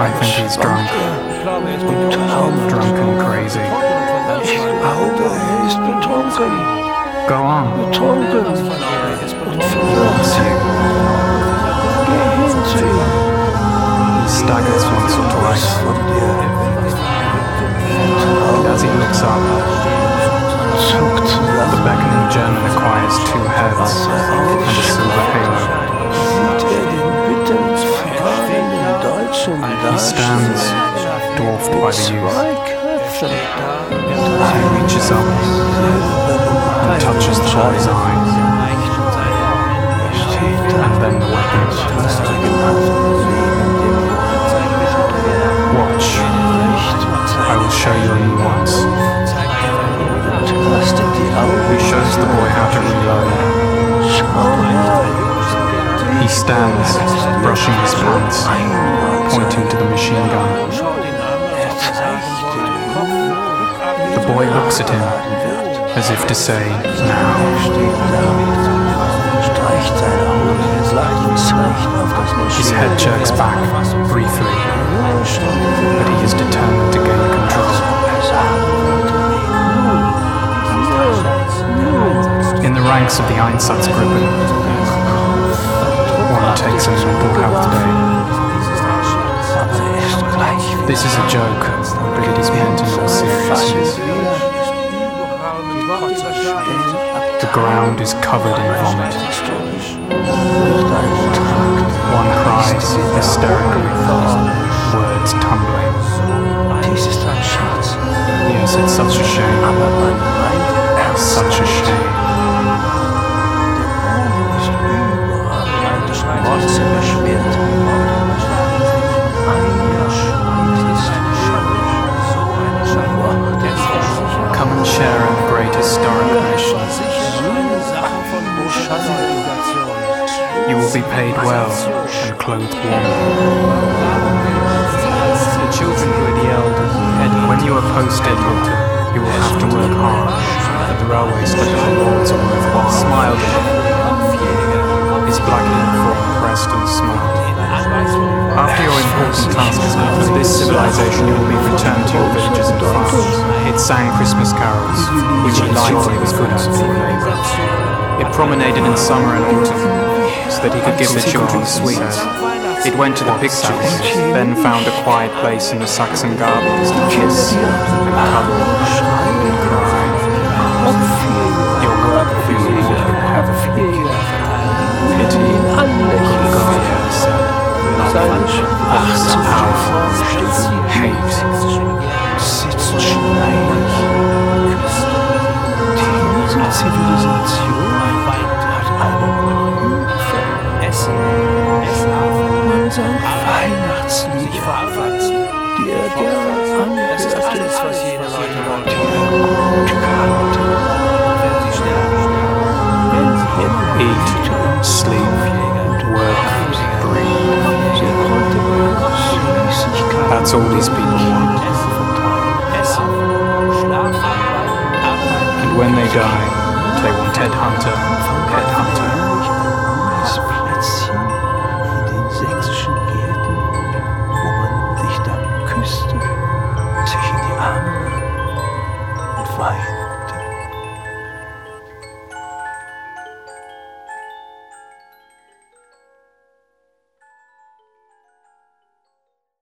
I think he's drunk. Drunk and crazy. Ich glaube, ist betrunken. Go on. Betrunken. Und verwirrt. Geh hin zu ihm. He staggers once or twice. And as he looks up, the beckoning German acquires two heads and a silver halo. He stands, dwarfed by the youth. He reaches up and touches the boy's eyes, and then the weapons. Watch, I will show you only once. He shows the boy how to reload. He stands, brushing his pants, pointing to the machine gun. The boy looks at him, as if to say, now. His head jerks back, briefly, but he is determined to gain control. In the ranks of the Einsatzgruppen, one takes a mental health day. This is a joke, but it is meant in all seriousness. The ground is covered in vomit. One cries hysterically, words tumbling. Yes, it's such a shame. Such a shame. Come and share in the great historic mission. You will be paid well and clothed warmly. The children who had yelled, when you are posted, you will have to work hard, but the railway station rewards are worthwhile. Smiled at him. His black uniform pressed and smiled. After your important task is complete, this civilization you will be returned to your villages and farms. It sang Christmas carols, which he liked and was good at for your neighbour. It promenaded in summer and autumn, so that he could give the children sweets. It went to the pictures, then found a quiet place in the Saxon gardens to kiss and cuddle and cry. Your work will be have a few. Pity, God said. Hate. Diese Zivilisation hat einen Essen. Man sagt Weihnachtslieder, die er gerne anhört. Das ist alles, was jede Leute wollte. Eat, sleep, work, breathe. That's all these people want. And when they die, they want Headhunter, Headhunter. Das Plätzchen in den sächsischen Gärten, wo man dich dann küsste, sich in die Arme nahm und weinte.